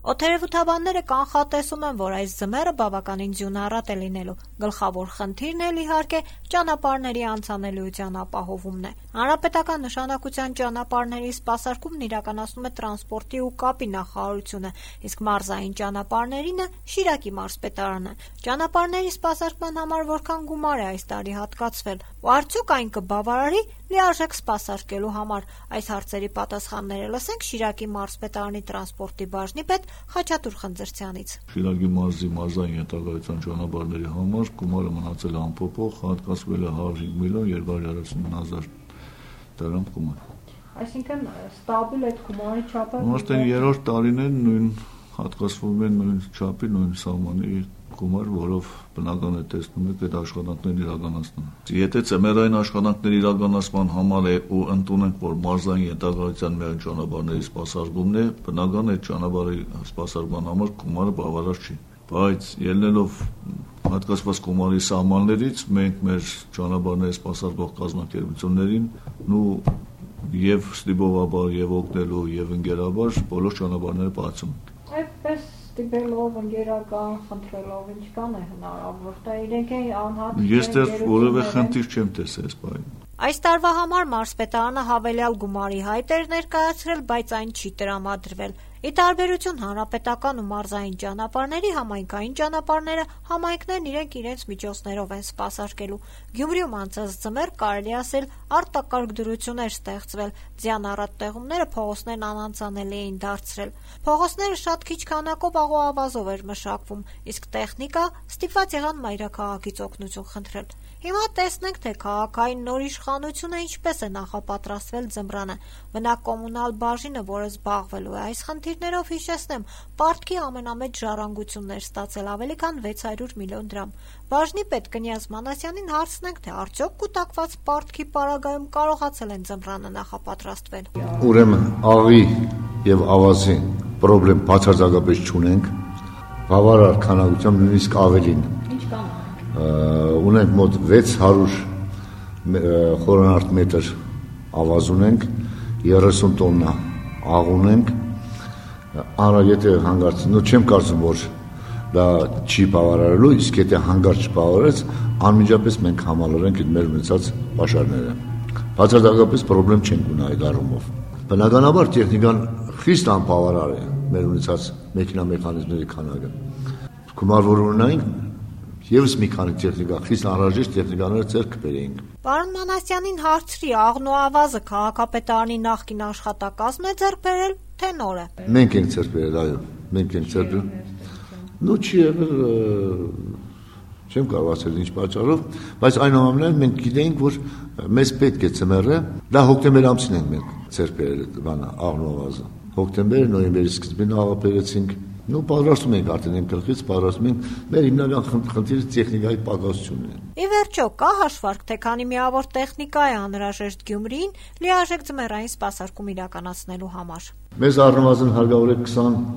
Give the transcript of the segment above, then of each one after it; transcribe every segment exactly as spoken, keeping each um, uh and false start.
Օդերևութաբանները կանխատեսում են, որ այս ձմեռը բավականին ձյունառատ է լինելու։ Գլխավոր խնդիրն էլ իհարկե ճանապարհների անցանելիության ապահովումն է։ Հանրապետական նշանակության ճանապարհների սպասարկումն իրականացնում է տրանսպորտի ու կապի նախարարությունը, իսկ մարզային ճանապարհներինը Շիրակի մարզպետարանը։ Ճանապարհների սպասարկման համար որքան գումար է այս տարի հատկացվել, ու արդյոք այն կբավարարի լիարժեք սպասարկելու համար։ Այս հարցերի պատասխանները լսենք Շիրակի մարզպետարանի տրանսպորտի բաժնի պետ Խաչատուր Խնձրցյանից։ Շիրակի մարզի մարզային ենթակայության ճանապարհների համար գումարը մնացել է անփոփոխ, հատկացվել է հարյուր հինգ միլիոն երկու հարյուր հարյուրասուն հազար դրամ գումար։ Այսինքն ստաբիլ այդ գումարի չափը։ Արդեն երրորդ տարին է նույն հատկացվում է նույն չափի, նույն սահմանի գումար, որով բնական է տեսնում եք այդ աշխատանքներն իրականացնում։ Եթե ծմերային աշխատանքների իրականացման համար է ու ընդունենք, որ մարզային ենթակայության միայն ճանապարհների սպասարկումն է, բնական է ճանապարհի սպասարկման համար գումարը բավարար չի։ Բայց ելնելով հատկացված գումարի սահմաններից մենք մեր ճանապարհների սպասարկող կազմակերպություններին ու եւ ստիպովաբար եւ օգնելու եւ ընկերաբար բոլոր ճանապարհները բացում ենք։ Այդպես ստիպելով ընկերական խնդրելով ինչ կան է հնարավոր, դա իրենք են անհատ։ Ես դեռ որևէ խնդիր չեմ տեսել այս բանը։ Այս տարվա համար մարզպետարանը հավելյալ գումարի հայտ էր ներկայացրել, բայց այն չի տրամադրվել։ Ի տարբերություն հանրապետական ու մարզային ճանապարհների, համայնքային ճանապարհները համայնքներն իրենք իրենց միջոցներով են սպասարկելու։ Գյումրիում անցած ձմեռ կարելի ասել արտակարգ դրություն էր ստեղծվել, ձյան առատ տեղումները փողոցներն անանցանելի էին դարձրել։ Փողոցները շատ քիչ քանակով աղոավազով էր մշակվում, իսկ տեխնիկա ստիպված եղան մայրաքաղաքից օգնություն խնդրել։ Հիմա տեսնենք, թե քաղաքային նոր իշխանությունը ինչպես է նախապատրաստվել ձմռանը։ Բնակկոմունալ բաժինը, որը զբաղվելու է այս խնդիրներով, հիշեցնեմ, պարտքի ամենամեծ ժառանգությունն էր ստացել ավելի քան վեց հարյուր միլիոն դրամ։ Բաժնի պետ Կնյազ Մանասյանին հարցնենք, թե արդյոք կուտակված պարտքի պարագայում կարողացել են ձմռանը նախապատրաստվել։ Ուրեմն աղի եւ ավազի պրոբլեմ բացարձակապես չունենք, բավարար քանակությամբ նույնիսկ ավելին։ Ինչ կան։ Ունենք մոտ վեց հարյուր խորանարդ մետր ավազ ունենք, երեսուն տոննա աղ ունենք, արա եթե հանգարց, նո չեմ կարծում, որ դա չի բավարարելու, իսկ եթե հանգարց չբավարարեց, անմիջապես մենք համալրենք այդ մեր ունեցած պաշարները։ Բացարձակապես պրոբլեմ չենք ունի այդ առումով։ Բնականաբար տեխնիկան խիստ անբավարար է մեր ունեցած մեքենա-մեխանիզմների քանակը։ Գումար որ ունենք, Եվս մի քանի տեխնիկա, խիստ անհրաժեշտ տեխնիկաները ձեռք բերեինք։ Պարոն Մանասյանին հարցրի, աղն ու ավազը քաղաքապետարանի նախկին աշխատակազմն է ձեռք բերել, թե նորը։ Մենք ենք ձեռք բերել, այո, մենք ենք ձեռք բերել։ Նու չի եղել, չեմ կարող ասել ինչ պատճառով, բայց այնուամենայնիվ մենք գիտենք, որ մեզ պետք է ձմեռը, դա հոկտեմբեր ամսին ենք մենք ձեռք բերել բանը, աղն ու ավազը։ Հոկտեմբեր, նոյեմբերի սկզբին աղապերեցինք։ Նու պատրաստում ենք արդեն իմ գլխից, պատրաստում ենք, մեր հիմնական խնդիրը տեխնիկայի պակասությունն է։ Ի վերջո, կա հաշվարկ, թե քանի միավոր տեխնիկա է անհրաժեշտ Գյումրիին լիարժեք ձմեռային սպասարկում իրականացնելու համար։ Մեզ առնվազն հարկավոր է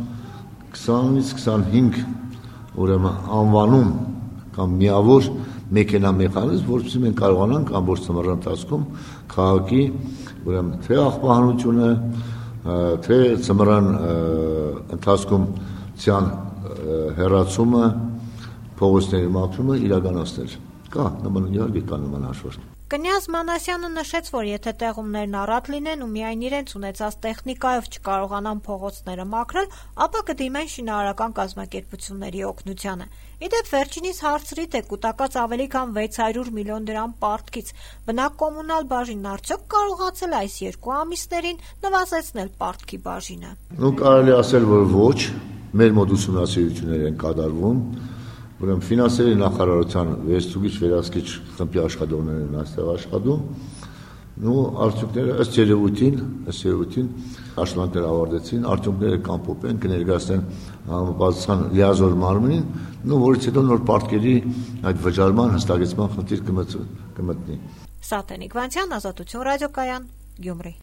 քսանից քսանհինգ ուրեմն անվանում կամ միավոր մեքենա-մեխանիզմ, որովհետև մենք կարողանանք ամբողջ ձմեռան ընթացքում քաղաքի ուրեմն թե աղբահանությունը, թե ձմեռան ընթացքում ցյան հերացումը, փողոցների մաքրումը իրականացնել։ Կա նման իհարկե կա նման հաշվարկ։ Կնյազ Մանասյանը նշեց, որ եթե տեղումներն առատ լինեն ու միայն իրենց ունեցած տեխնիկայով չկարողանան փողոցները մաքրել, ապա կդիմեն շինարարական կազմակերպությունների օգնությանը։ Իդեպ վերջինիս հարցրի, թե կուտակած ավելի քան վեց հարյուր միլիոն դրամ պարտքից բնակկոմունալ բաժինն արդյոք կարողացել այս երկու ամիսներին նվազեցնել պարտքի բաժինը։ Ու կարելի ասել, որ ոչ, մեր մոտ ուսումնասիրություններ են կատարվում։ Ուրեմն ֆինանսերի նախարարության վերստուգիչ վերահսկիչ խմբի աշխատողներն են այստեղ աշխատում։ Ու արդյունքները ըստ երևույթին, ըստ երևույթին աշխատանքները ավարտեցին, արդյունքները կամփոփեն, կներկայացնեն համապատասխան լիազոր մարմնին, ու որից հետո նոր պարտքերի այդ վճարման հստակեցման խնդիր կմտնի։ Սաթենիկ Վանցյան, Ազատություն ռադիոկայան, Գյումրի։